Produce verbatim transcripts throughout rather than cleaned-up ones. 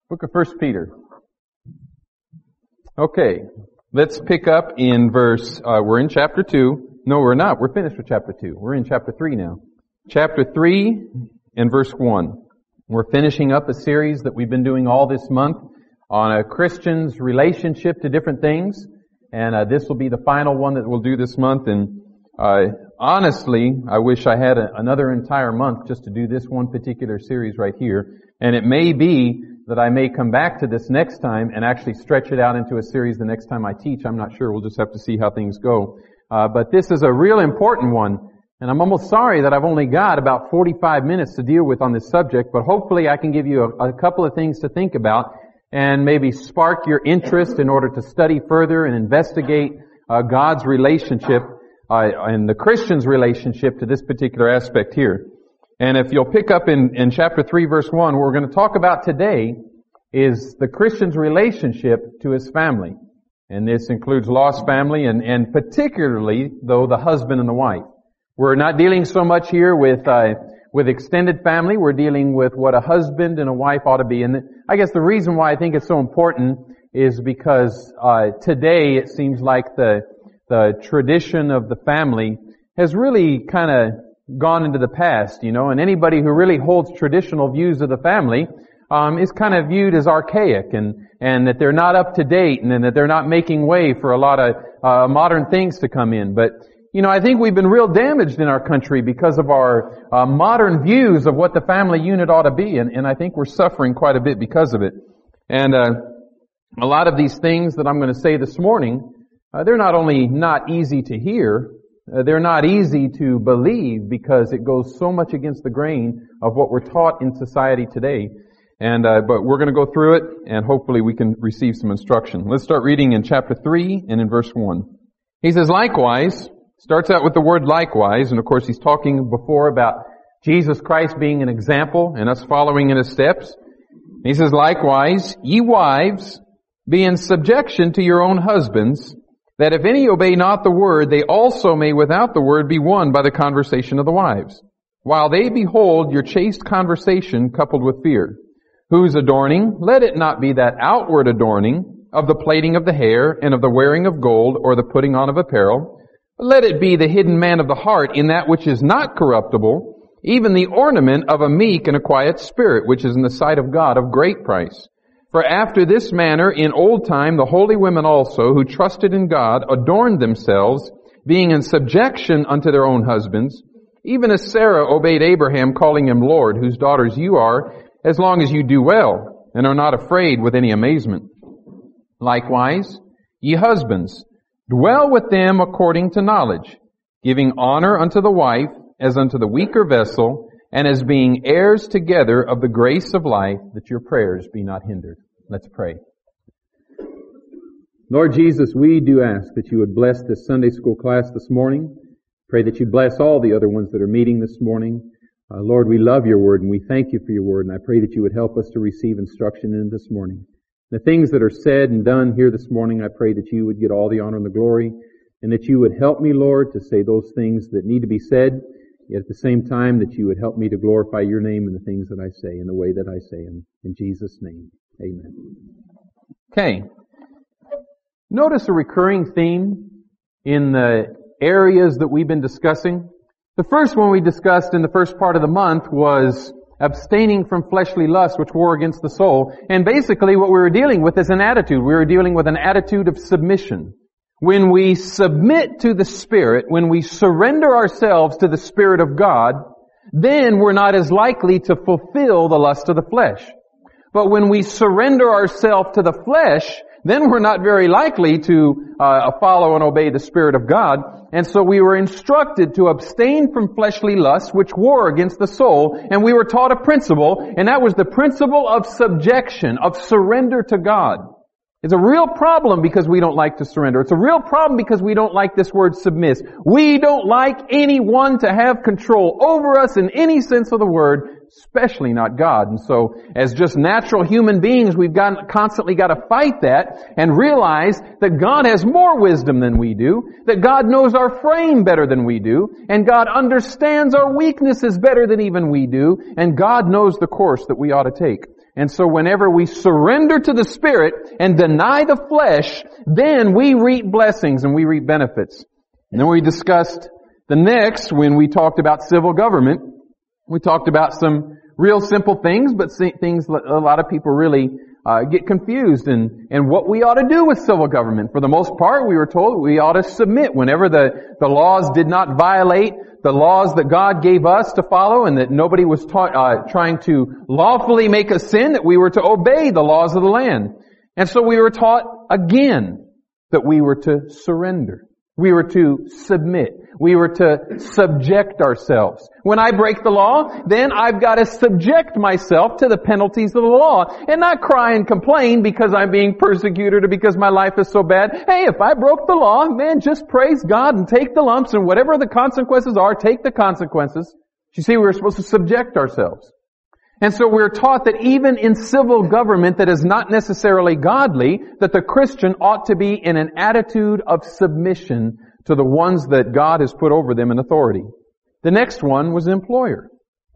Book of First Peter. Okay, let's pick up in verse, uh, we're in chapter two. No, we're not. We're finished with chapter two. We're in chapter three now. Chapter three and verse one. We're finishing up a series that we've been doing all this month on a Christian's relationship to different things. And uh, this will be the final one that we'll do this month. And uh, honestly, I wish I had a, another entire month just to do this one particular series right here. And it may be that I may come back to this next time and actually stretch it out into a series the next time I teach. I'm not sure. We'll just have to see how things go. Uh, but this is a real important one. And I'm almost sorry that I've only got about forty-five minutes to deal with on this subject, but hopefully I can give you a, a couple of things to think about and maybe spark your interest in order to study further and investigate uh, God's relationship uh, and the Christian's relationship to this particular aspect here. And if you'll pick up in, in chapter three, verse one, what we're going to talk about today is the Christian's relationship to his family. And this includes lost family and, and particularly, though, the husband and the wife. We're not dealing so much here with uh, with extended family. We're dealing with what a husband and a wife ought to be. And I guess the reason why I think it's so important is because uh today it seems like the the tradition of the family has really kind of gone into the past, you know, and anybody who really holds traditional views of the family um is kind of viewed as archaic and and that they're not up to date and, and that they're not making way for a lot of uh modern things to come in. But you know, I think we've been real damaged in our country because of our uh, modern views of what the family unit ought to be, and, and I think we're suffering quite a bit because of it. And uh, a lot of these things that I'm going to say this morning, uh, they're not only not easy to hear, uh, they're not easy to believe because it goes so much against the grain of what we're taught in society today. And uh, but we're going to go through it, and hopefully we can receive some instruction. Let's start reading in chapter three and in verse one. He says, "Likewise," starts out with the word likewise, and of course he's talking before about Jesus Christ being an example and us following in his steps. He says, "Likewise, ye wives, be in subjection to your own husbands, that if any obey not the word, they also may without the word be won by the conversation of the wives, while they behold your chaste conversation coupled with fear. Whose adorning, let it not be that outward adorning of the plaiting of the hair and of the wearing of gold or the putting on of apparel, but let it be the hidden man of the heart in that which is not corruptible, even the ornament of a meek and a quiet spirit, which is in the sight of God of great price. For after this manner in old time the holy women also, who trusted in God, adorned themselves, being in subjection unto their own husbands, even as Sarah obeyed Abraham, calling him Lord, whose daughters you are, as long as you do well, and are not afraid with any amazement. Likewise, ye husbands, dwell with them according to knowledge, giving honor unto the wife as unto the weaker vessel, and as being heirs together of the grace of life, that your prayers be not hindered." Let's pray. Lord Jesus, we do ask that you would bless this Sunday school class this morning. Pray that you bless all the other ones that are meeting this morning. Uh, Lord, we love your word and we thank you for your word, and I pray that you would help us to receive instruction in this morning. The things that are said and done here this morning, I pray that you would get all the honor and the glory, and that you would help me, Lord, to say those things that need to be said, yet at the same time that you would help me to glorify your name in the things that I say, in the way that I say them. In Jesus' name, amen. Okay. Notice a recurring theme in the areas that we've been discussing. The first one we discussed in the first part of the month was abstaining from fleshly lust, which war against the soul. And basically what we were dealing with is an attitude. We were dealing with an attitude of submission. When we submit to the Spirit, when we surrender ourselves to the Spirit of God, then we're not as likely to fulfill the lust of the flesh. But when we surrender ourselves to the flesh, then we're not very likely to uh, follow and obey the Spirit of God. And so we were instructed to abstain from fleshly lusts, which war against the soul. And we were taught a principle, and that was the principle of subjection, of surrender to God. It's a real problem because we don't like to surrender. It's a real problem because we don't like this word submiss. We don't like anyone to have control over us in any sense of the word, especially not God. And so, as just natural human beings, we've got, constantly got to fight that and realize that God has more wisdom than we do, that God knows our frame better than we do, and God understands our weaknesses better than even we do, and God knows the course that we ought to take. And so whenever we surrender to the Spirit and deny the flesh, then we reap blessings and we reap benefits. And then we discussed the next, when we talked about civil government, we talked about some real simple things, but things that a lot of people really uh, get confused in, and what we ought to do with civil government. For the most part, we were told we ought to submit whenever the, the laws did not violate the laws that God gave us to follow, and that nobody was taught, uh, trying to lawfully make a sin, that we were to obey the laws of the land. And so we were taught again that we were to surrender. We were to submit. We were to subject ourselves. When I break the law, then I've got to subject myself to the penalties of the law and not cry and complain because I'm being persecuted or because my life is so bad. Hey, if I broke the law, man, just praise God and take the lumps, and whatever the consequences are, take the consequences. You see, we were supposed to subject ourselves. And so we're taught that even in civil government that is not necessarily godly, that the Christian ought to be in an attitude of submission to the ones that God has put over them in authority. The next one was employer.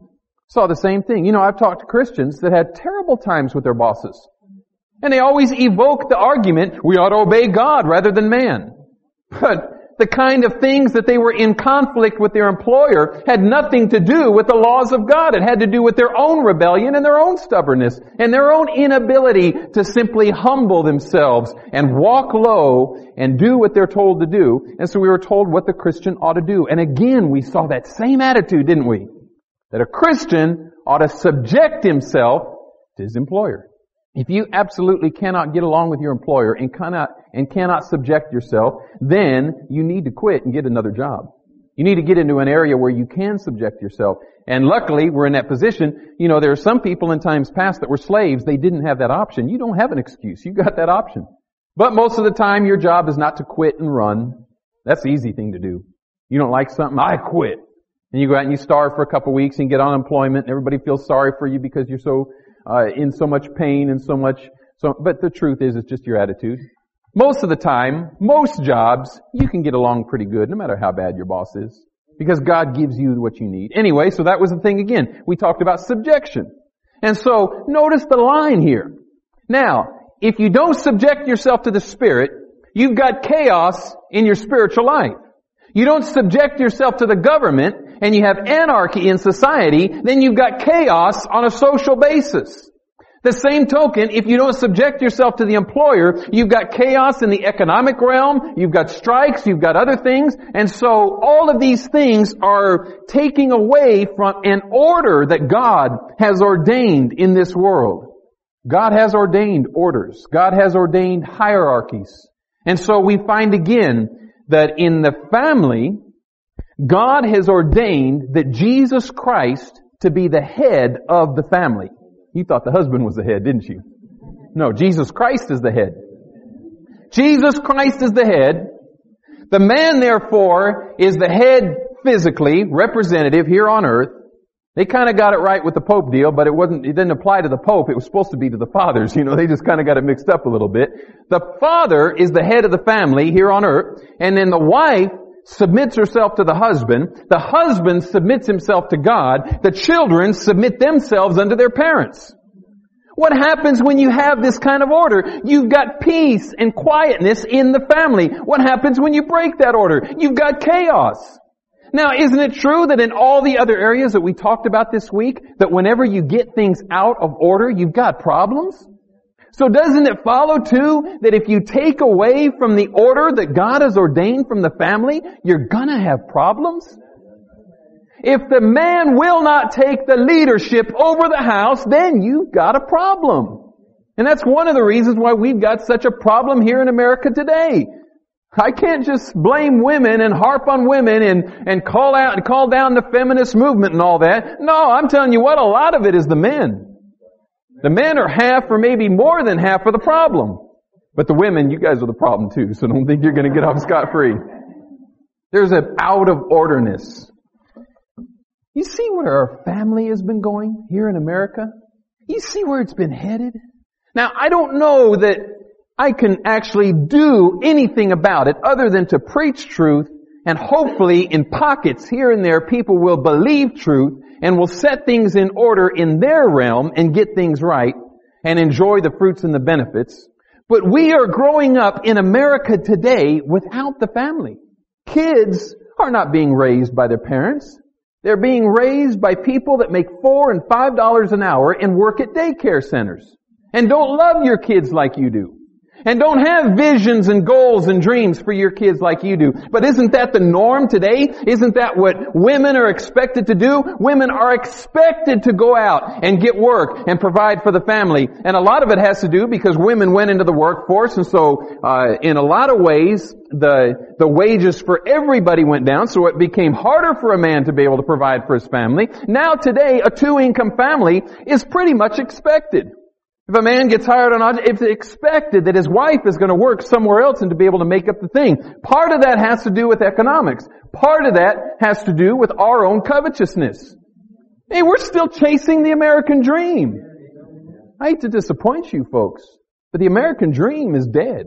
Saw the same thing. You know, I've talked to Christians that had terrible times with their bosses. And they always evoke the argument, we ought to obey God rather than man. But the kind of things that they were in conflict with their employer had nothing to do with the laws of God. It had to do with their own rebellion and their own stubbornness and their own inability to simply humble themselves and walk low and do what they're told to do. And so we were told what the Christian ought to do. And again, we saw that same attitude, didn't we? That a Christian ought to subject himself to his employer. If you absolutely cannot get along with your employer and cannot, and cannot subject yourself, then you need to quit and get another job. You need to get into an area where you can subject yourself. And luckily, we're in that position. You know, there are some people in times past that were slaves. They didn't have that option. You don't have an excuse. You got that option. But most of the time, your job is not to quit and run. That's the easy thing to do. You don't like something? I quit. And you go out and you starve for a couple of weeks and get unemployment, and everybody feels sorry for you because you're so Uh, in so much pain and so much, so, but the truth is, it's just your attitude. Most of the time, most jobs, you can get along pretty good, no matter how bad your boss is. Because God gives you what you need. Anyway, so that was the thing again. We talked about subjection. And so, notice the line here. Now, if you don't subject yourself to the Spirit, you've got chaos in your spiritual life. You don't subject yourself to the government, and you have anarchy in society, then you've got chaos on a social basis. The same token, if you don't subject yourself to the employer, you've got chaos in the economic realm, you've got strikes, you've got other things, and so all of these things are taking away from an order that God has ordained in this world. God has ordained orders. God has ordained hierarchies. And so we find again that in the family, God has ordained that Jesus Christ to be the head of the family. You thought the husband was the head, didn't you? No, Jesus Christ is the head. Jesus Christ is the head. The man, therefore, is the head physically, representative here on earth. They kind of got it right with the Pope deal, but it wasn't, it didn't apply to the Pope. It was supposed to be to the fathers. You know, they just kind of got it mixed up a little bit. The father is the head of the family here on earth, and then the wife submits herself to the husband. The husband submits himself to God. The children submit themselves unto their parents. What happens when you have this kind of order? You've got peace and quietness in the family. What happens when you break that order? You've got chaos. Now, isn't it true that in all the other areas that we talked about this week, that whenever you get things out of order, you've got problems? So doesn't it follow too that if you take away from the order that God has ordained from the family, you're gonna have problems? If the man will not take the leadership over the house, then you've got a problem. And that's one of the reasons why we've got such a problem here in America today. I can't just blame women and harp on women and, and call out and call down the feminist movement and all that. No, I'm telling you what, a lot of it is the men. The men are half or maybe more than half of the problem. But the women, you guys are the problem too, so don't think you're going to get off scot-free. There's an out of orderness. You see where our family has been going here in America? You see where it's been headed? Now, I don't know that I can actually do anything about it other than to preach truth, and hopefully in pockets here and there people will believe truth and will set things in order in their realm and get things right. and enjoy the fruits and the benefits. But we are growing up in America today without the family. Kids are not being raised by their parents. They're being raised by people that make four and five dollars an hour and work at daycare centers. And don't love your kids like you do. And don't have visions and goals and dreams for your kids like you do. But isn't that the norm today? Isn't that what women are expected to do? Women are expected to go out and get work and provide for the family. And a lot of it has to do because women went into the workforce, and so uh in a lot of ways the the wages for everybody went down, so it became harder for a man to be able to provide for his family. Now today, a two-income family is pretty much expected. If a man gets hired on, it's expected that his wife is going to work somewhere else and to be able to make up the thing. Part of that has to do with economics. Part of that has to do with our own covetousness. Hey, we're still chasing the American dream. I hate to disappoint you folks, but the American dream is dead.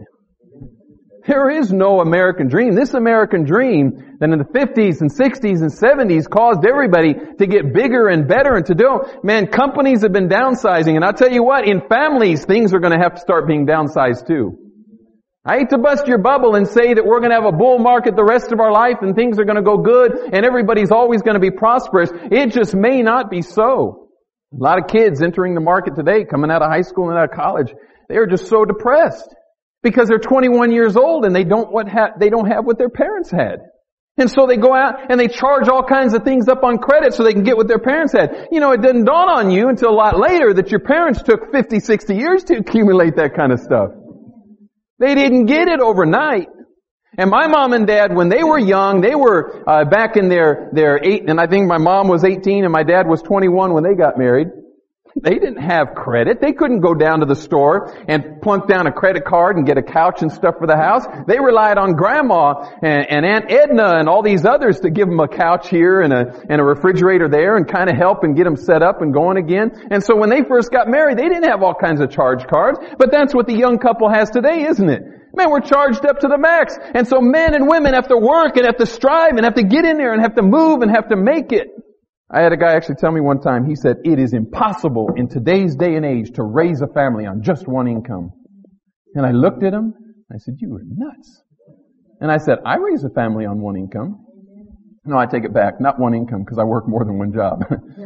There is no American dream. This American dream that in the fifties and sixties and seventies caused everybody to get bigger and better and to do, man, companies have been downsizing. And I'll tell you what, in families, things are going to have to start being downsized too. I hate to bust your bubble and say that we're going to have a bull market the rest of our life and things are going to go good and everybody's always going to be prosperous. It just may not be so. A lot of kids entering the market today, coming out of high school and out of college, they are just so depressed. Because they're twenty-one years old and they don't what ha- they don't have what their parents had. And so they go out and they charge all kinds of things up on credit so they can get what their parents had. You know, it didn't dawn on you until a lot later that your parents took fifty, sixty years to accumulate that kind of stuff. They didn't get it overnight. And my mom and dad, when they were young, they were uh, back in their, their eight, and I think my mom was eighteen and my dad was twenty-one when they got married. They didn't have credit. They couldn't go down to the store and plunk down a credit card and get a couch and stuff for the house. They relied on Grandma and, and Aunt Edna and all these others to give them a couch here and a, and a refrigerator there and kind of help and get them set up and going again. And so when they first got married, they didn't have all kinds of charge cards. But that's what the young couple has today, isn't it? Man, we're charged up to the max. And so men and women have to work and have to strive and have to get in there and have to move and have to make it. I had a guy actually tell me one time, he said, it is impossible in today's day and age to raise a family on just one income. And I looked at him, I said, you are nuts. And I said, I raise a family on one income. No, I take it back, not one income, because I work more than one job.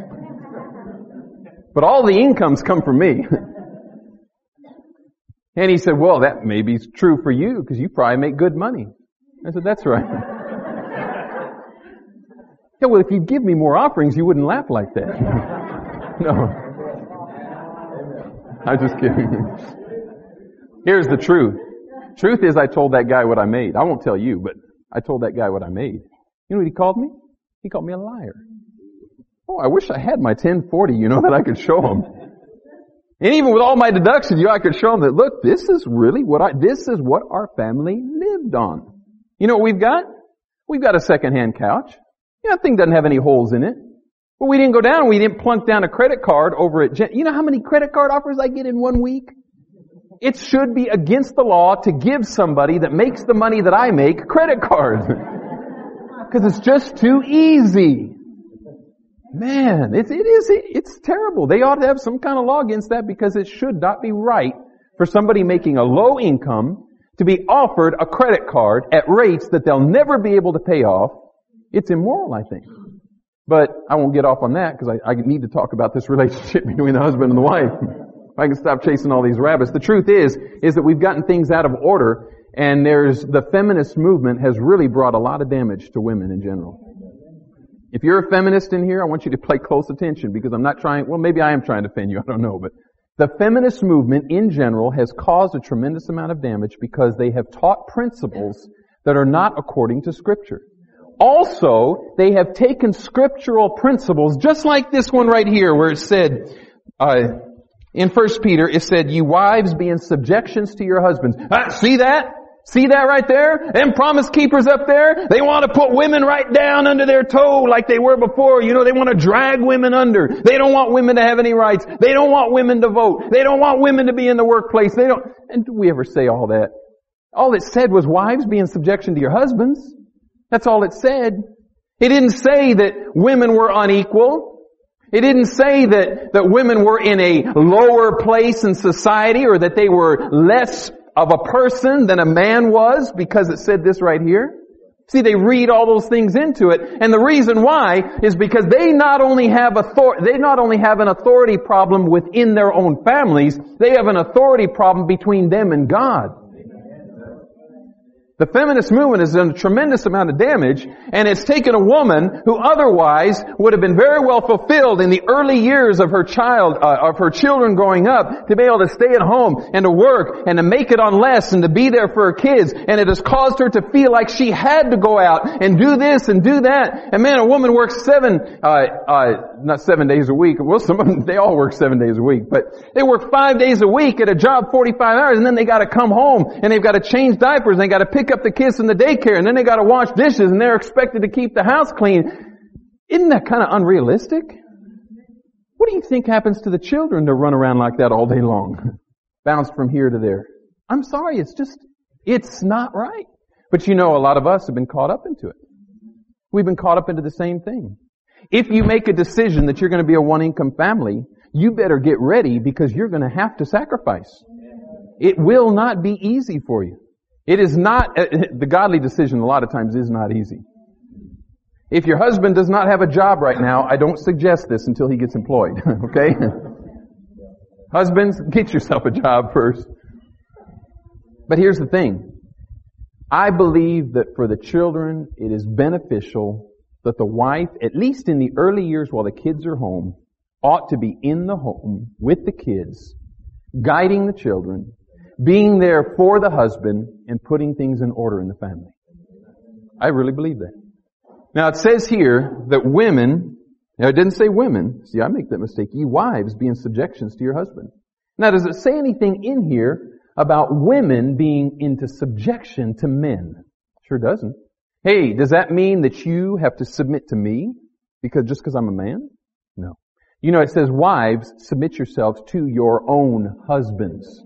But all the incomes come from me. And he said, well, that may be true for you, because you probably make good money. I said, that's right. Yeah, well, if you give me more offerings, you wouldn't laugh like that. No. I'm just kidding. Here's the truth. Truth is I told that guy what I made. I won't tell you, but I told that guy what I made. You know what he called me? He called me a liar. Oh, I wish I had my ten forty, you know, that I could show him. And even with all my deductions, you know, I could show him that, look, this is really what I, this is what our family lived on. You know what we've got? We've got a second-hand couch. You know, that thing doesn't have any holes in it. But we didn't go down, we didn't plunk down a credit card over at Gen- You know how many credit card offers I get in one week? It should be against the law to give somebody that makes the money that I make credit cards. Because it's just too easy. Man, it, it is, it, it's terrible. They ought to have some kind of law against that because it should not be right for somebody making a low income to be offered a credit card at rates that they'll never be able to pay off. It's immoral, I think. But I won't get off on that because I, I need to talk about this relationship between the husband and the wife. If I can stop chasing all these rabbits. The truth is, is that we've gotten things out of order, and there's, the feminist movement has really brought a lot of damage to women in general. If you're a feminist in here, I want you to pay close attention because I'm not trying, well maybe I am trying to offend you, I don't know, but the feminist movement in general has caused a tremendous amount of damage because they have taught principles that are not according to Scripture. Also, they have taken scriptural principles, just like this one right here, where it said, uh, in First Peter, it said, you wives be in subjections to your husbands. Ah, see that? See that right there? Them promise keepers up there, they want to put women right down under their toe like they were before. You know, they want to drag women under. They don't want women to have any rights. They don't want women to vote. They don't want women to be in the workplace. They don't, and do we ever say all that? All it said was wives be in subjection to your husbands. That's all it said. It didn't say that women were unequal. It didn't say that, that women were in a lower place in society or that they were less of a person than a man was because it said this right here. See, they read all those things into it, and the reason why is because they not only have author- they not only have an authority problem within their own families, they have an authority problem between them and God. The feminist movement has done a tremendous amount of damage, and it's taken a woman who otherwise would have been very well fulfilled in the early years of her child, uh, of her children growing up, to be able to stay at home and to work and to make it on less and to be there for her kids. And it has caused her to feel like she had to go out and do this and do that. And man, a woman works seven, uh, uh, not seven days a week. Well, some of them, they all work seven days a week, but they work five days a week at a job, forty-five hours, and then they got to come home and they've got to change diapers and they got to pick up the kids in the daycare, and then they got to wash dishes, and they're expected to keep the house clean. Isn't that kind of unrealistic? What do you think happens to the children to run around like that all day long? Bounce from here to there. I'm sorry, it's just, it's not right. But you know, a lot of us have been caught up into it. We've been caught up into the same thing. If you make a decision that you're going to be a one-income family, you better get ready because you're going to have to sacrifice. It will not be easy for you. It is not, the godly decision a lot of times is not easy. If your husband does not have a job right now, I don't suggest this until he gets employed, okay? Husbands, get yourself a job first. But here's the thing. I believe that for the children, it is beneficial that the wife, at least in the early years while the kids are home, ought to be in the home with the kids, guiding the children, being there for the husband, and putting things in order in the family. I really believe that. Now it says here that women, now it didn't say women, see I make that mistake, ye wives be in subjections to your husband. Now does it say anything in here about women being into subjection to men? Sure doesn't. Hey, does that mean that you have to submit to me because just because I'm a man? No. You know, it says, wives, submit yourselves to your own husbands.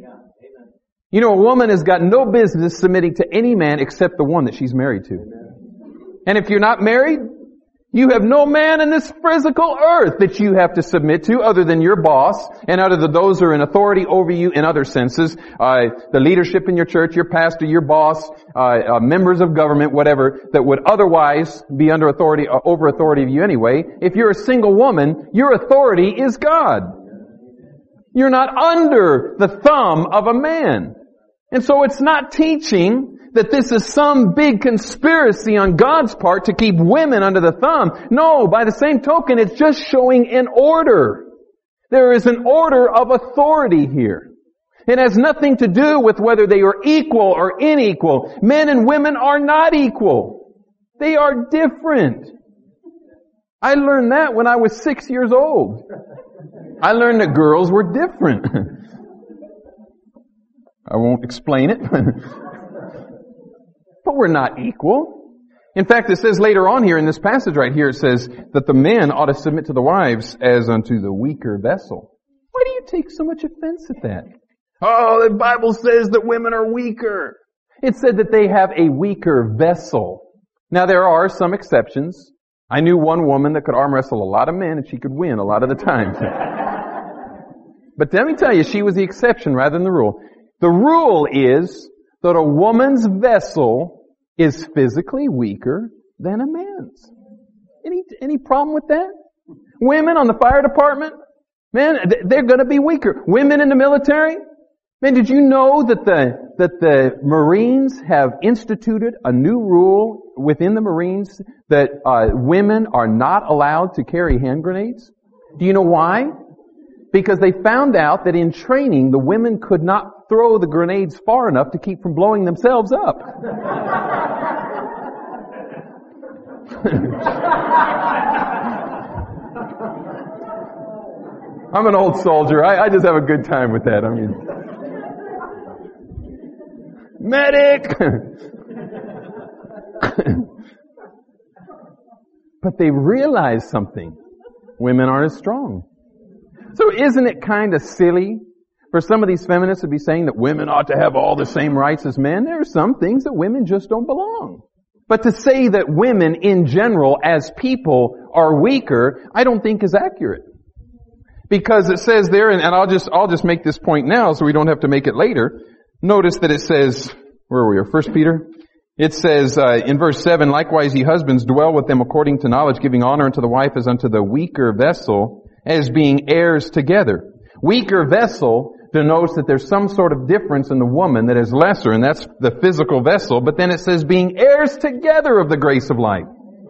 You know, a woman has got no business submitting to any man except the one that she's married to. And if you're not married, you have no man in this physical earth that you have to submit to other than your boss and other than those who are in authority over you in other senses. Uh, the leadership in your church, your pastor, your boss, uh, uh, members of government, whatever, that would otherwise be under authority, uh, over authority of you anyway. If you're a single woman, your authority is God. You're not under the thumb of a man. And so it's not teaching that this is some big conspiracy on God's part to keep women under the thumb. No, by the same token, it's just showing an order. There is an order of authority here. It has nothing to do with whether they are equal or unequal. Men and women are not equal. They are different. I learned that when I was six years old. I learned that girls were different. I won't explain it. But we're not equal. In fact, it says later on here in this passage right here, it says that the men ought to submit to the wives as unto the weaker vessel. Why do you take so much offense at that? Oh, the Bible says that women are weaker. It said that they have a weaker vessel. Now there are some exceptions. I knew one woman that could arm wrestle a lot of men and she could win a lot of the time. But let me tell you, she was the exception rather than the rule. The rule is that a woman's vessel is physically weaker than a man's. Any, any problem with that? Women on the fire department, man, they're going to be weaker. Women in the military, man, did you know that the, that the Marines have instituted a new rule within the Marines that uh, women are not allowed to carry hand grenades? Do you know why? Because they found out that in training, the women could not throw the grenades far enough to keep from blowing themselves up. I'm an old soldier. I, I just have a good time with that. I mean, medic! But they realized something. Women aren't as strong. So isn't it kind of silly for some of these feminists to be saying that women ought to have all the same rights as men? There are some things that women just don't belong. But to say that women in general as people are weaker, I don't think is accurate. Because it says there, and I'll just, I'll just make this point now so we don't have to make it later. Notice that it says, where are we? First Peter? It says, uh, in verse seven, likewise ye husbands dwell with them according to knowledge, giving honor unto the wife as unto the weaker vessel, as being heirs together. Weaker vessel denotes that there's some sort of difference in the woman that is lesser, and that's the physical vessel, but then it says being heirs together of the grace of life.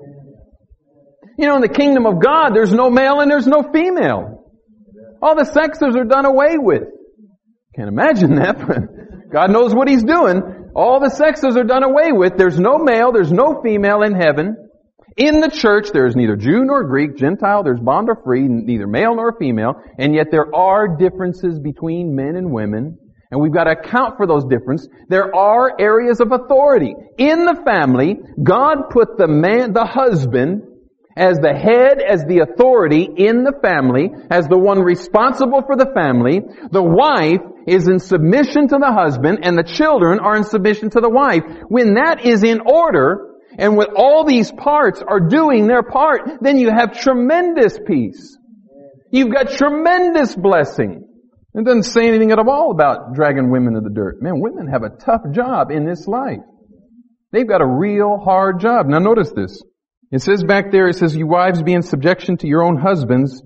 You know, in the kingdom of God, there's no male and there's no female. All the sexes are done away with. Can't imagine that, but God knows what He's doing. All the sexes are done away with. There's no male, there's no female in heaven. In the church, there is neither Jew nor Greek, Gentile, there's bond or free, neither male nor female, and yet there are differences between men and women, and we've got to account for those differences. There are areas of authority. In the family, God put the man, the husband, as the head, as the authority in the family, as the one responsible for the family. The wife is in submission to the husband, and the children are in submission to the wife. When that is in order, and when all these parts are doing their part, then you have tremendous peace. You've got tremendous blessing. It doesn't say anything at all about dragging women to the dirt. Man, women have a tough job in this life. They've got a real hard job. Now notice this. It says back there, it says, you wives be in subjection to your own husbands,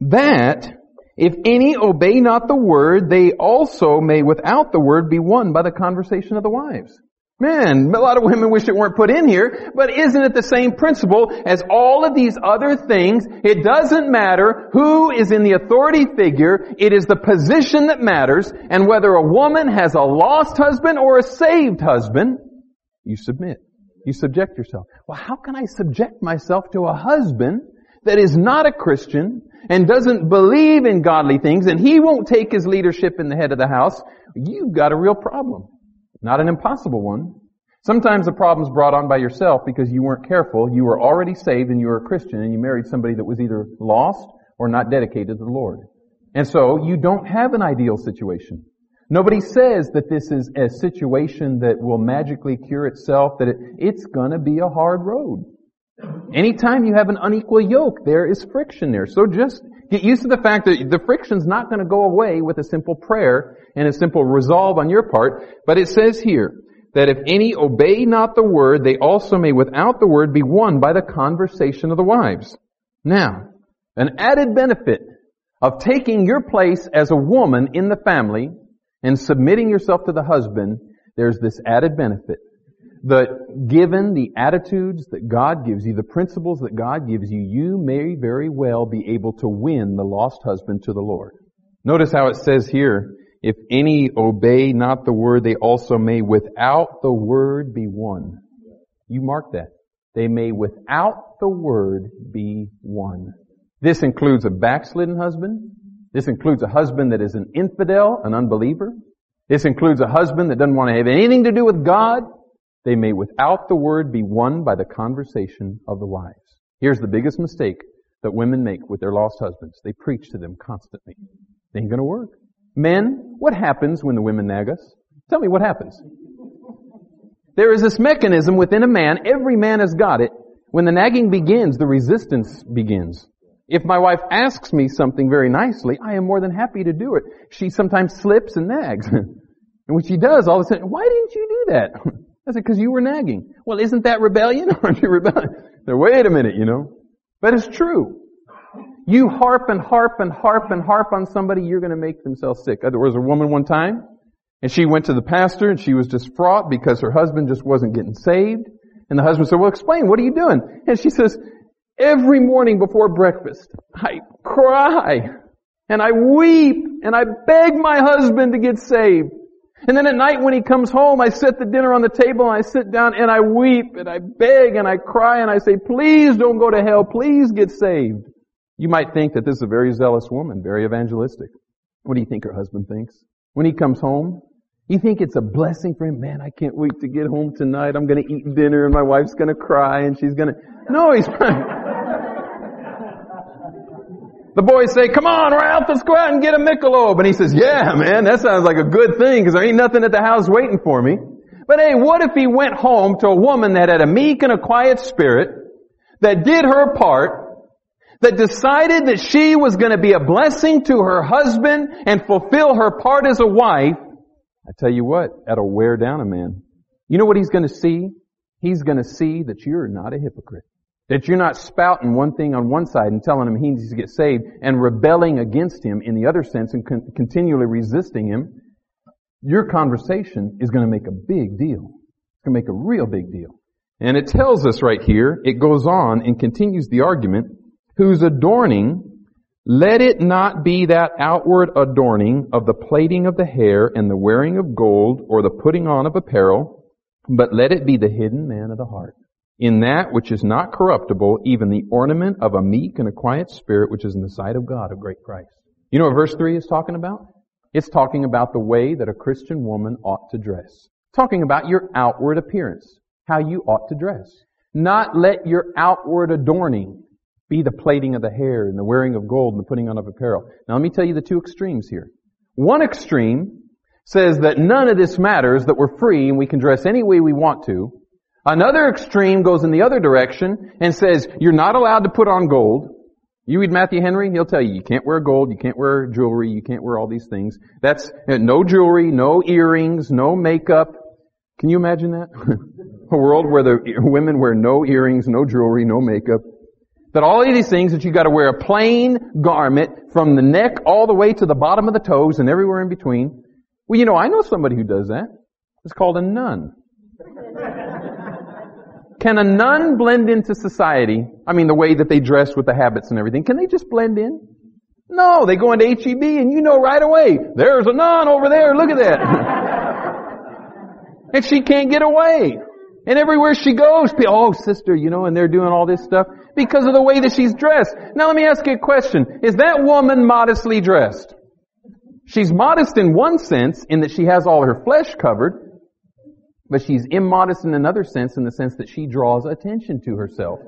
that if any obey not the word, they also may without the word be won by the conversation of the wives. Man, a lot of women wish it weren't put in here, but isn't it the same principle as all of these other things? It doesn't matter who is in the authority figure. It is the position that matters, and whether a woman has a lost husband or a saved husband, you submit. You subject yourself. Well, how can I subject myself to a husband that is not a Christian and doesn't believe in godly things, and he won't take his leadership in the head of the house? You've got a real problem. Not an impossible one. Sometimes the problem's brought on by yourself because you weren't careful. You were already saved and you were a Christian, and you married somebody that was either lost or not dedicated to the Lord. And so you don't have an ideal situation. Nobody says that this is a situation that will magically cure itself, that it, it's gonna be a hard road. Anytime you have an unequal yoke, there is friction there. So just get used to the fact that the friction's not gonna go away with a simple prayer and a simple resolve on your part. But it says here, that if any obey not the word, they also may without the word be won by the conversation of the wives. Now, an added benefit of taking your place as a woman in the family and submitting yourself to the husband, there's this added benefit. That given the attitudes that God gives you, the principles that God gives you, you may very well be able to win the lost husband to the Lord. Notice how it says here, if any obey not the word, they also may without the word be won. You mark that. They may without the word be won. This includes a backslidden husband. This includes a husband that is an infidel, an unbeliever. This includes a husband that doesn't want to have anything to do with God. They may without the word be won by the conversation of the wives. Here's the biggest mistake that women make with their lost husbands. They preach to them constantly. It ain't gonna work. Men, what happens when the women nag us? Tell me what happens. There is this mechanism within a man. Every man has got it. When the nagging begins, the resistance begins. If my wife asks me something very nicely, I am more than happy to do it. She sometimes slips and nags. And when she does, all of a sudden, why didn't you do that? I said, because you were nagging. Well, isn't that rebellion? Aren't you rebellion? There, wait a minute, you know. But it's true. You harp and harp and harp and harp on somebody, you're going to make themselves sick. There was a woman one time, and she went to the pastor, and she was distraught because her husband just wasn't getting saved. And the husband said, well, explain, what are you doing? And she says, every morning before breakfast, I cry, and I weep, and I beg my husband to get saved. And then at night when he comes home, I set the dinner on the table, and I sit down, and I weep, and I beg, and I cry, and I say, please don't go to hell, please get saved. You might think that this is a very zealous woman, very evangelistic. What do you think her husband thinks? When he comes home, you think it's a blessing for him? Man, I can't wait to get home tonight. I'm going to eat dinner and my wife's going to cry and she's going to... No, he's... The boys say, come on, Ralph, let's go out and get a Michelob. And he says, yeah, man, that sounds like a good thing because there ain't nothing at the house waiting for me. But hey, what if he went home to a woman that had a meek and a quiet spirit, that did her part, that decided that she was going to be a blessing to her husband and fulfill her part as a wife? I tell you what, that'll wear down a man. You know what he's going to see? He's going to see that you're not a hypocrite. That you're not spouting one thing on one side and telling him he needs to get saved and rebelling against him in the other sense and con- continually resisting him. Your conversation is going to make a big deal. It's going to make a real big deal. And it tells us right here, it goes on and continues the argument, whose adorning, let it not be that outward adorning of the plaiting of the hair and the wearing of gold or the putting on of apparel, but let it be the hidden man of the heart, in that which is not corruptible, even the ornament of a meek and a quiet spirit, which is in the sight of God of great price. You know what verse three is talking about? It's talking about the way that a Christian woman ought to dress. It's talking about your outward appearance, how you ought to dress. Not let your outward adorning be the plaiting of the hair and the wearing of gold and the putting on of apparel. Now let me tell you the two extremes here. One extreme says that none of this matters, that we're free and we can dress any way we want to. Another extreme goes in the other direction and says you're not allowed to put on gold. You read Matthew Henry, he'll tell you you can't wear gold, you can't wear jewelry, you can't wear all these things. That's no jewelry, no earrings, no makeup. Can you imagine that? A world where the women wear no earrings, no jewelry, no makeup. That all of these things that you got to wear a plain garment from the neck all the way to the bottom of the toes and everywhere in between. Well, you know, I know somebody who does that. It's called a nun. Can a nun blend into society? I mean, the way that they dress with the habits and everything. Can they just blend in? No, they go into H E B and you know right away, there's a nun over there, look at that. And she can't get away. And everywhere she goes, people, oh, sister, you know, and they're doing all this stuff because of the way that she's dressed. Now let me ask you a question. Is that woman modestly dressed? She's modest in one sense, in that she has all her flesh covered, but she's immodest in another sense, in the sense that she draws attention to herself.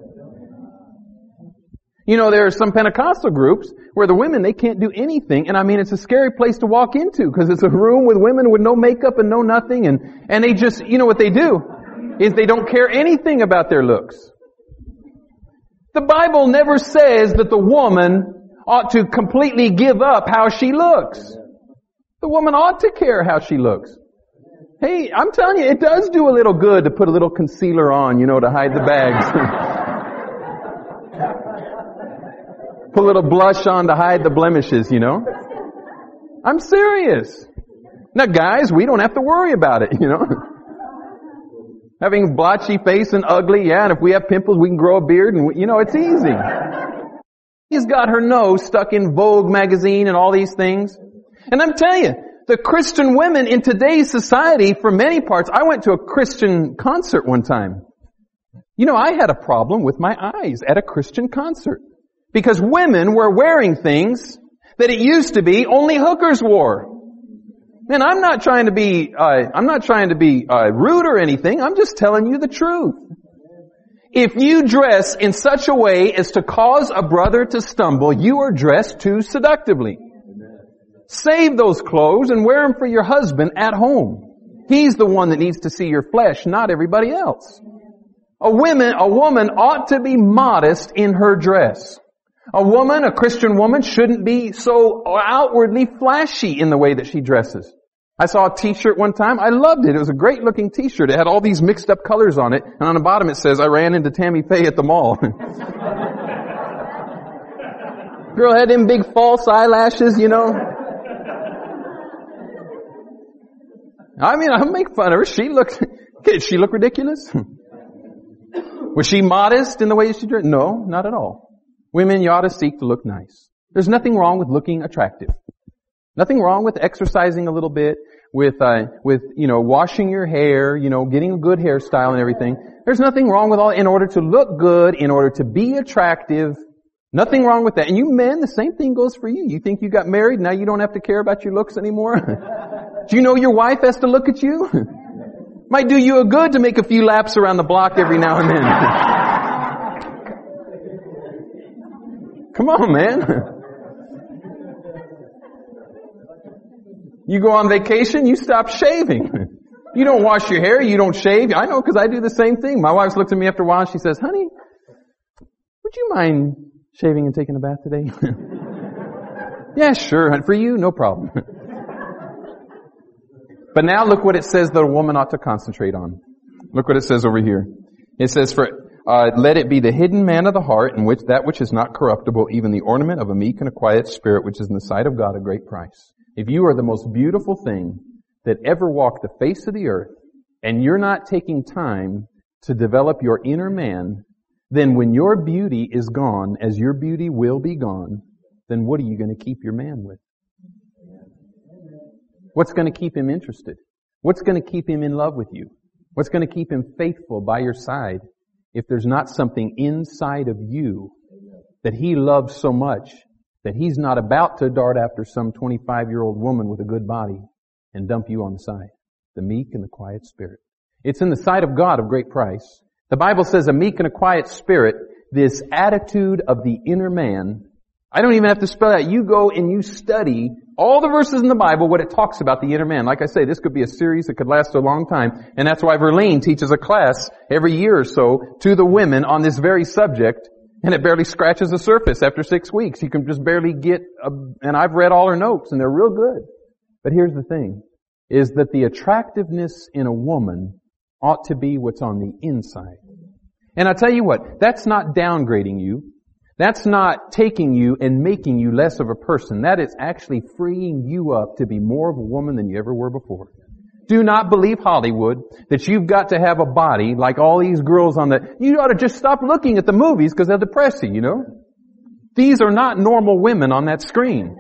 You know, there are some Pentecostal groups where the women, they can't do anything, and I mean, it's a scary place to walk into, because it's a room with women with no makeup and no nothing, and, and they just, you know what they do? Is they don't care anything about their looks. The Bible never says that the woman ought to completely give up how she looks. The woman ought to care how she looks. Hey, I'm telling you, it does do a little good to put a little concealer on, you know, to hide the bags. Put a little blush on to hide the blemishes, you know. I'm serious. Now guys, we don't have to worry about it, you know. Having blotchy face and ugly, yeah, and if we have pimples, we can grow a beard, and, we, you know, it's easy. She's got her nose stuck in Vogue magazine and all these things. And I'm telling you, the Christian women in today's society, for many parts, I went to a Christian concert one time. You know, I had a problem with my eyes at a Christian concert. Because women were wearing things that it used to be only hookers wore. Man, I'm not trying to be, uh, I'm not trying to be uh, rude or anything. I'm just telling you the truth. If you dress in such a way as to cause a brother to stumble, you are dressed too seductively. Save those clothes and wear them for your husband at home. He's the one that needs to see your flesh, not everybody else. A woman, a woman ought to be modest in her dress. A woman, a Christian woman, shouldn't be so outwardly flashy in the way that she dresses. I saw a t-shirt one time. I loved it. It was a great looking t-shirt. It had all these mixed up colors on it. And on the bottom it says, I ran into Tammy Faye at the mall. Girl had them big false eyelashes, you know. I mean, I'll make fun of her. She looked, did she look ridiculous? Was she modest in the way she dressed? No, not at all. Women, you ought to seek to look nice. There's nothing wrong with looking attractive. Nothing wrong with exercising a little bit, with, uh, with, you know, washing your hair, you know, getting a good hairstyle and everything. There's nothing wrong with all, in order to look good, in order to be attractive. Nothing wrong with that. And you men, the same thing goes for you. You think you got married, now you don't have to care about your looks anymore? Do you know your wife has to look at you? Might do you a good to make a few laps around the block every now and then. Come on, man. You go on vacation, you stop shaving. You don't wash your hair. You don't shave. I know because I do the same thing. My wife looks at me after a while and she says, honey, would you mind shaving and taking a bath today? Yeah, sure. For you, no problem. But now look what it says that a woman ought to concentrate on. Look what it says over here. It says, for uh, let it be the hidden man of the heart, in which that which is not corruptible, even the ornament of a meek and a quiet spirit, which is in the sight of God a great price. If you are the most beautiful thing that ever walked the face of the earth, and you're not taking time to develop your inner man, then when your beauty is gone, as your beauty will be gone, then what are you going to keep your man with? What's going to keep him interested? What's going to keep him in love with you? What's going to keep him faithful by your side if there's not something inside of you that he loves so much that he's not about to dart after some twenty-five-year-old woman with a good body and dump you on the side? The meek and the quiet spirit. It's in the sight of God of great price. The Bible says a meek and a quiet spirit, this attitude of the inner man. I don't even have to spell out. You go and you study all the verses in the Bible, what it talks about the inner man. Like I say, this could be a series that could last a long time. And that's why Verlene teaches a class every year or so to the women on this very subject. And it barely scratches the surface after six weeks. You can just barely get, a, and I've read all her notes and they're real good. But here's the thing, is that the attractiveness in a woman ought to be what's on the inside. And I tell you what, that's not downgrading you. That's not taking you and making you less of a person. That is actually freeing you up to be more of a woman than you ever were before. Do not believe Hollywood that you've got to have a body like all these girls on the... You ought to just stop looking at the movies because they're depressing, you know? These are not normal women on that screen.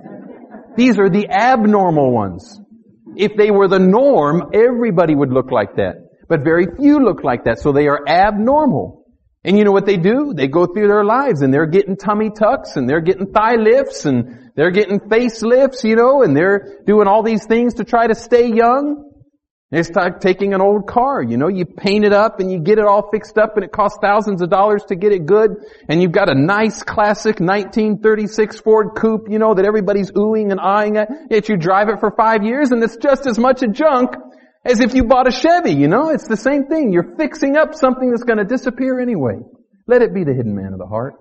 These are the abnormal ones. If they were the norm, everybody would look like that. But very few look like that, so they are abnormal. And you know what they do? They go through their lives and they're getting tummy tucks and they're getting thigh lifts and they're getting face lifts, you know, and they're doing all these things to try to stay young. It's like taking an old car, you know, you paint it up and you get it all fixed up and it costs thousands of dollars to get it good. And you've got a nice classic nineteen thirty-six Ford Coupe, you know, that everybody's oohing and eyeing at. Yet you drive it for five years and it's just as much a junk as if you bought a Chevy, you know? It's the same thing. You're fixing up something that's going to disappear anyway. Let it be the hidden man of the heart.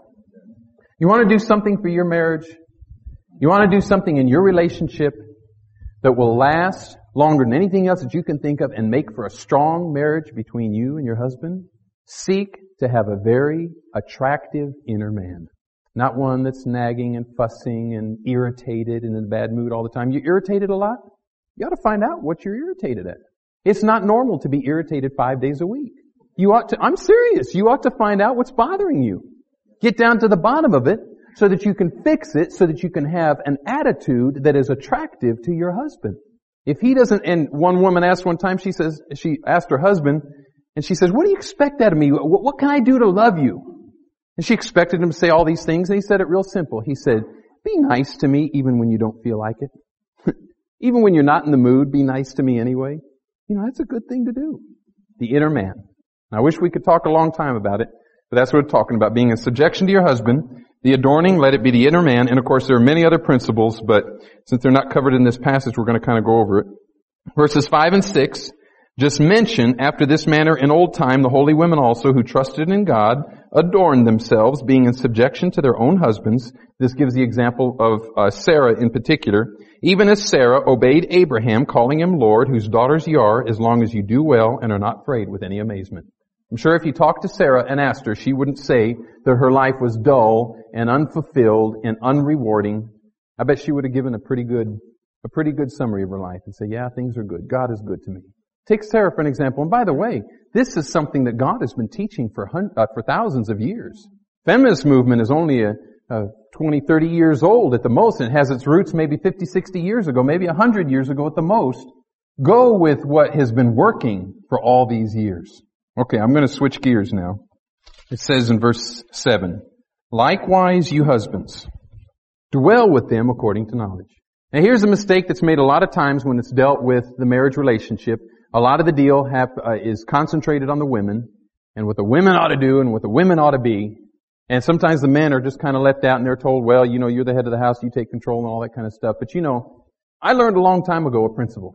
You want to do something for your marriage? You want to do something in your relationship that will last longer than anything else that you can think of and make for a strong marriage between you and your husband? Seek to have a very attractive inner man. Not one that's nagging and fussing and irritated and in a bad mood all the time. You're irritated a lot? You ought to find out what you're irritated at. It's not normal to be irritated five days a week. You ought to, I'm serious, you ought to find out what's bothering you. Get down to the bottom of it so that you can fix it, so that you can have an attitude that is attractive to your husband. If he doesn't, and one woman asked one time, she says, she asked her husband, and she says, what do you expect out of me? What, what can I do to love you? And she expected him to say all these things, and he said it real simple. He said, be nice to me even when you don't feel like it. Even when you're not in the mood, be nice to me anyway. You know, that's a good thing to do. The inner man. I wish we could talk a long time about it, but that's what we're talking about. Being in subjection to your husband, the adorning, let it be the inner man. And of course, there are many other principles, but since they're not covered in this passage, we're going to kind of go over it. Verses five and six just mention, after this manner in old time, the holy women also who trusted in God adorned themselves, being in subjection to their own husbands. This gives the example of uh, Sarah in particular. Even as Sarah obeyed Abraham, calling him Lord, whose daughters ye are, as long as you do well and are not afraid with any amazement. I'm sure if you talked to Sarah and asked her, she wouldn't say that her life was dull and unfulfilled and unrewarding. I bet she would have given a pretty good, a pretty good summary of her life and say, yeah, things are good. God is good to me. Take Sarah for an example. And by the way, this is something that God has been teaching for hun- uh, for thousands of years. Feminist movement is only a, a twenty, thirty years old at the most, and it has its roots maybe fifty, sixty years ago, maybe one hundred years ago at the most. Go with what has been working for all these years. Okay, I'm going to switch gears now. It says in verse seven, likewise you husbands, dwell with them according to knowledge. Now here's a mistake that's made a lot of times when it's dealt with the marriage relationship. A lot of the deal have, uh, is concentrated on the women and what the women ought to do and what the women ought to be. And sometimes the men are just kind of left out and they're told, well, you know, you're the head of the house, you take control and all that kind of stuff. But you know, I learned a long time ago a principle.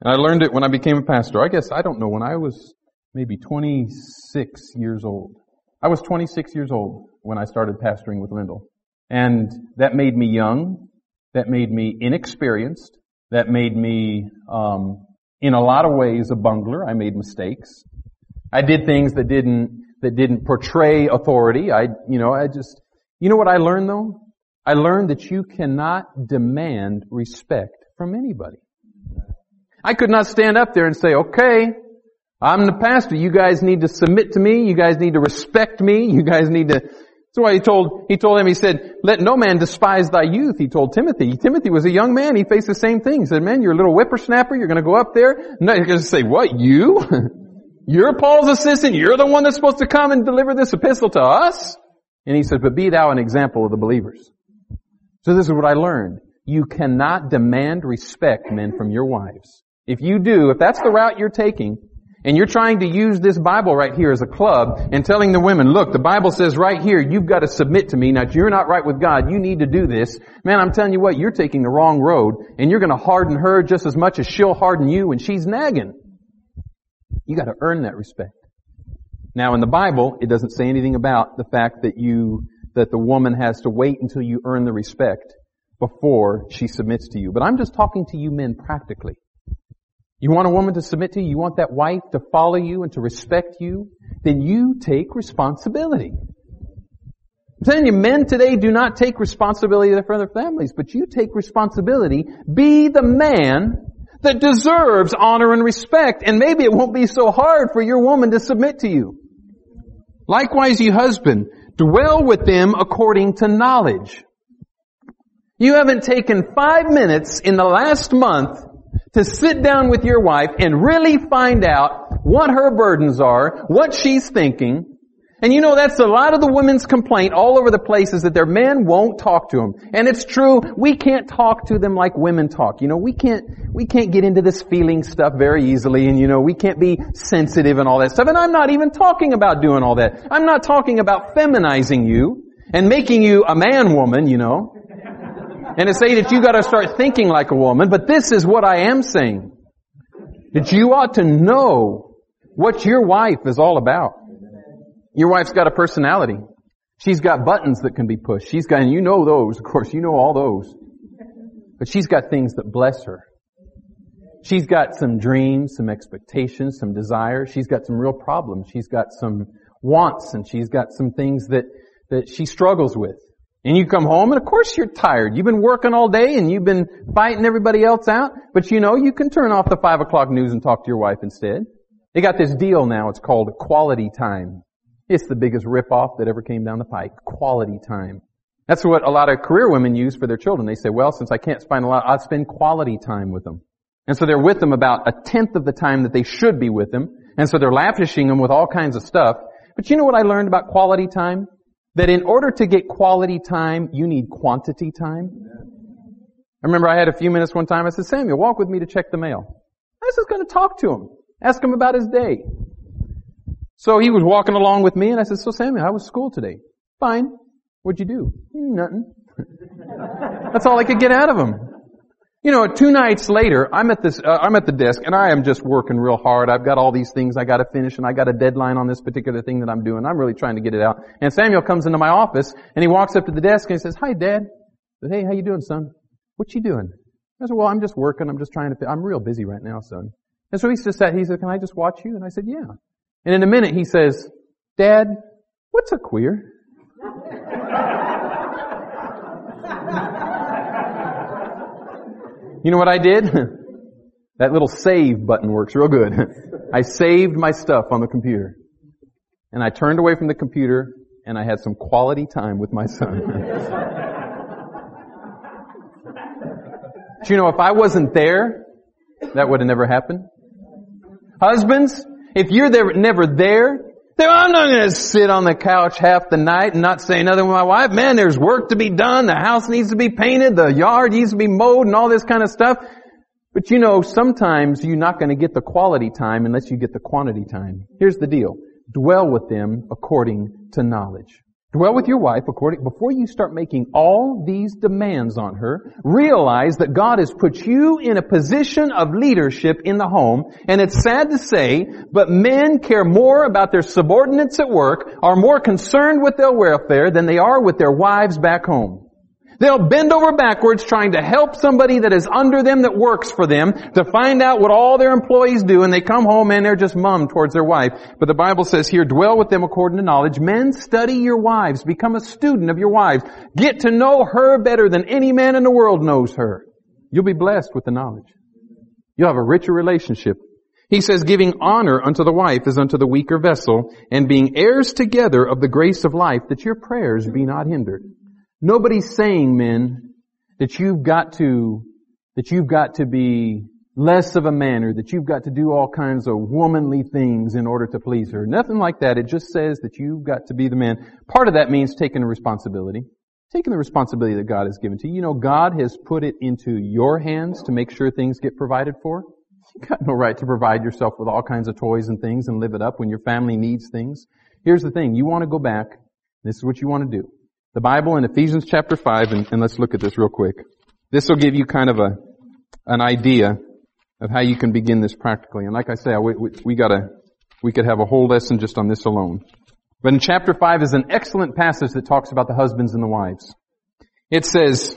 And I learned it when I became a pastor. I guess, I don't know, when I was maybe twenty-six years old. I was twenty-six years old when I started pastoring with Lyndall. And that made me young. That made me inexperienced. That made me, um, in a lot of ways, a bungler. I made mistakes. I did things that didn't, that didn't portray authority. I, you know, I just, you know what I learned though? I learned that you cannot demand respect from anybody. I could not stand up there and say, okay, I'm the pastor. You guys need to submit to me. You guys need to respect me. You guys need to... That's why he told, he told him, he said, let no man despise thy youth. He told Timothy. Timothy was a young man. He faced the same thing. He said, man, you're a little whippersnapper. You're going to go up there. No, you're going to say, what, you? You're Paul's assistant. You're the one that's supposed to come and deliver this epistle to us? And he said, but be thou an example of the believers. So this is what I learned. You cannot demand respect, men, from your wives. If you do, if that's the route you're taking, and you're trying to use this Bible right here as a club and telling the women, look, the Bible says right here, you've got to submit to me. Now, if you're not right with God, you need to do this. Man, I'm telling you what, you're taking the wrong road, and you're going to harden her just as much as she'll harden you when she's nagging. You got to earn that respect. Now, in the Bible, it doesn't say anything about the fact that you, that the woman has to wait until you earn the respect before she submits to you. But I'm just talking to you men practically. You want a woman to submit to you? You want that wife to follow you and to respect you? Then you take responsibility. I'm telling you, men today do not take responsibility for their families, but you take responsibility. Be the man that deserves honor and respect, and maybe it won't be so hard for your woman to submit to you. Likewise, you husband, dwell with them according to knowledge. You haven't taken five minutes in the last month to sit down with your wife and really find out what her burdens are, what she's thinking. And you know, that's a lot of the women's complaint all over the place, is that their men won't talk to them. And it's true, we can't talk to them like women talk. You know, we can't, we can't get into this feeling stuff very easily, and you know, we can't be sensitive and all that stuff. And I'm not even talking about doing all that. I'm not talking about feminizing you and making you a man-woman, you know. And to say that you got to start thinking like a woman, but this is what I am saying. That you ought to know what your wife is all about. Your wife's got a personality. She's got buttons that can be pushed. She's got, and you know those, of course, you know all those. But she's got things that bless her. She's got some dreams, some expectations, some desires. She's got some real problems. She's got some wants, and she's got some things that, that she struggles with. And you come home, and of course you're tired. You've been working all day, and you've been fighting everybody else out. But you know, you can turn off the five o'clock news and talk to your wife instead. They got this deal now. It's called quality time. It's the biggest rip-off that ever came down the pike. Quality time. That's what a lot of career women use for their children. They say, well, since I can't spend a lot, I'll spend quality time with them. And so they're with them about a tenth of the time that they should be with them. And so they're lavishing them with all kinds of stuff. But you know what I learned about quality time? That in order to get quality time, you need quantity time. I remember I had a few minutes one time. I said, Samuel, walk with me to check the mail. I was just going to talk to him. Ask him about his day. So he was walking along with me, and I said, so Samuel, how was school today? Fine. What'd you do? Nothing. That's all I could get out of him. You know, two nights later, I'm at this, uh, I'm at the desk, and I am just working real hard. I've got all these things I got to finish, and I got a deadline on this particular thing that I'm doing. I'm really trying to get it out. And Samuel comes into my office, and he walks up to the desk, and he says, "Hi, Dad." I said, "Hey, how you doing, son?" "What you doing?" I said, "Well, I'm just working. I'm just trying to. I'm real busy right now, son." And so he just said, he said, "Can I just watch you?" And I said, "Yeah." And in a minute, he says, "Dad, what's a queer?" You know what I did? That little save button works real good. I saved my stuff on the computer. And I turned away from the computer, and I had some quality time with my son. But you know, if I wasn't there, that would have never happened. Husbands, if you're there, never there, then I'm not going to sit on the couch half the night and not say nothing with my wife. Man, there's work to be done. The house needs to be painted. The yard needs to be mowed and all this kind of stuff. But you know, sometimes you're not going to get the quality time unless you get the quantity time. Here's the deal. Dwell with them according to knowledge. Dwell with your wife according, before you start making all these demands on her, realize that God has put you in a position of leadership in the home, and it's sad to say, but men care more about their subordinates at work, are more concerned with their welfare than they are with their wives back home. They'll bend over backwards trying to help somebody that is under them that works for them to find out what all their employees do, and they come home and they're just mum towards their wife. But the Bible says here, dwell with them according to knowledge. Men, study your wives. Become a student of your wives. Get to know her better than any man in the world knows her. You'll be blessed with the knowledge. You'll have a richer relationship. He says, giving honor unto the wife as unto the weaker vessel, and being heirs together of the grace of life, that your prayers be not hindered. Nobody's saying, men, that you've got to, that you've got to be less of a man, or that you've got to do all kinds of womanly things in order to please her. Nothing like that. It just says that you've got to be the man. Part of that means taking the responsibility. Taking the responsibility that God has given to you. You know, God has put it into your hands to make sure things get provided for. You've got no right to provide yourself with all kinds of toys and things and live it up when your family needs things. Here's the thing. You want to go back. This is what you want to do. The Bible in Ephesians chapter five, and, and let's look at this real quick. This will give you kind of a an idea of how you can begin this practically. And like I say, we, we, we gotta, we could have a whole lesson just on this alone. But in chapter five is an excellent passage that talks about the husbands and the wives. It says,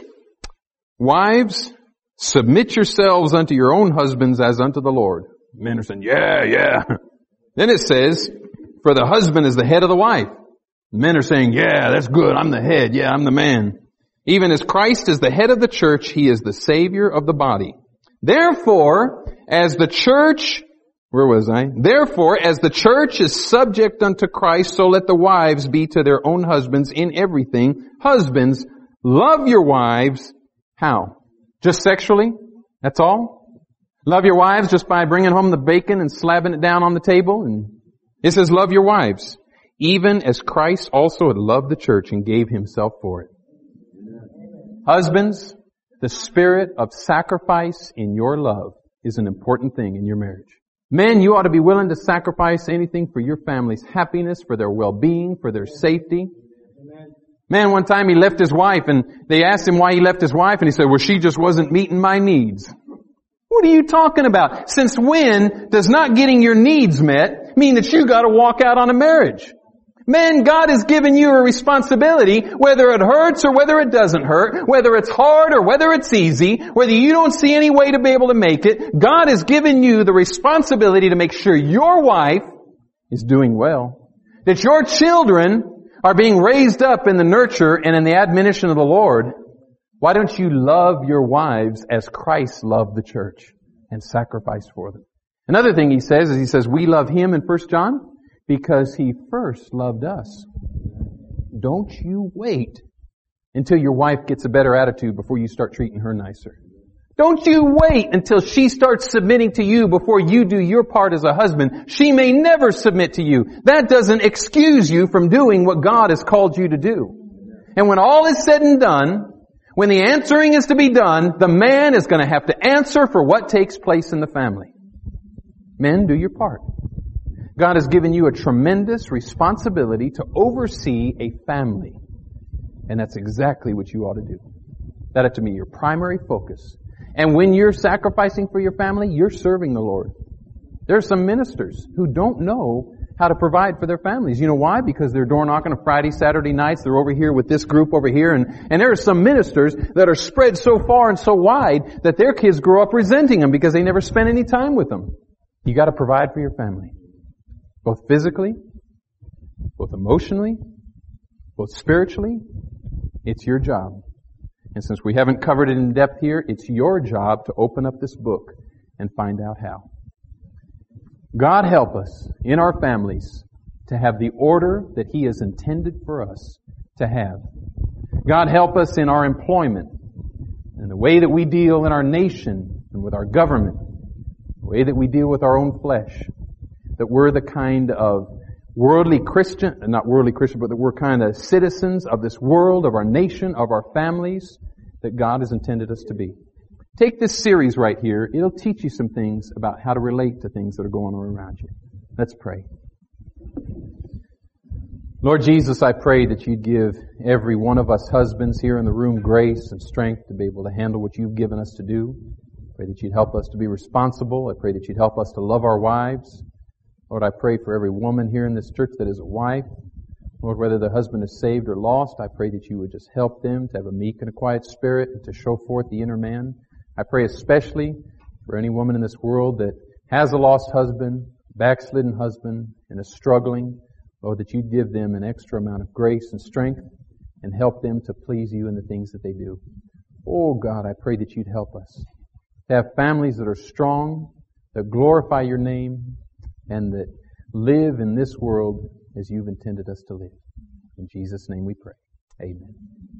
wives, submit yourselves unto your own husbands as unto the Lord. Men are saying, yeah, yeah. Then it says, for the husband is the head of the wife. Men are saying, yeah, that's good. I'm the head. Yeah, I'm the man. Even as Christ is the head of the church, He is the Savior of the body. Therefore, as the church, where was I? Therefore, as the church is subject unto Christ, so let the wives be to their own husbands in everything. Husbands, love your wives. How? Just sexually? That's all? Love your wives just by bringing home the bacon and slapping it down on the table? And it says, love your wives. Even as Christ also had loved the church and gave Himself for it. Husbands, the spirit of sacrifice in your love is an important thing in your marriage. Men, you ought to be willing to sacrifice anything for your family's happiness, for their well-being, for their safety. Man, one time he left his wife, and they asked him why he left his wife, and he said, well, she just wasn't meeting my needs. What are you talking about? Since when does not getting your needs met mean that you got to walk out on a marriage? Man, God has given you a responsibility, whether it hurts or whether it doesn't hurt, whether it's hard or whether it's easy, whether you don't see any way to be able to make it. God has given you the responsibility to make sure your wife is doing well, that your children are being raised up in the nurture and in the admonition of the Lord. Why don't you love your wives as Christ loved the church and sacrificed for them? Another thing he says is he says, we love Him in First John because He first loved us. Don't you wait until your wife gets a better attitude before you start treating her nicer. Don't you wait until she starts submitting to you before you do your part as a husband. She may never submit to you. That doesn't excuse you from doing what God has called you to do. And when all is said and done, when the answering is to be done, the man is going to have to answer for what takes place in the family. Men, do your part. God has given you a tremendous responsibility to oversee a family. And that's exactly what you ought to do. That ought to be your primary focus. And when you're sacrificing for your family, you're serving the Lord. There are some ministers who don't know how to provide for their families. You know why? Because they're door knocking on Friday, Saturday nights. They're over here with this group over here. And, and there are some ministers that are spread so far and so wide that their kids grow up resenting them because they never spend any time with them. You got to provide for your family. Both physically, both emotionally, both spiritually. It's your job. And since we haven't covered it in depth here, it's your job to open up this book and find out how. God help us in our families to have the order that He has intended for us to have. God help us in our employment and the way that we deal in our nation and with our government, the way that we deal with our own flesh, that we're the kind of worldly Christian, not worldly Christian, but that we're kind of citizens of this world, of our nation, of our families, that God has intended us to be. Take this series right here. It'll teach you some things about how to relate to things that are going on around you. Let's pray. Lord Jesus, I pray that you'd give every one of us husbands here in the room grace and strength to be able to handle what you've given us to do. I pray that you'd help us to be responsible. I pray that you'd help us to love our wives. Lord, I pray for every woman here in this church that is a wife. Lord, whether the husband is saved or lost, I pray that you would just help them to have a meek and a quiet spirit and to show forth the inner man. I pray especially for any woman in this world that has a lost husband, backslidden husband, and is struggling. Lord, that you'd give them an extra amount of grace and strength and help them to please you in the things that they do. Oh God, I pray that you'd help us to have families that are strong, that glorify your name, and that live in this world as you've intended us to live. In Jesus' name we pray. Amen.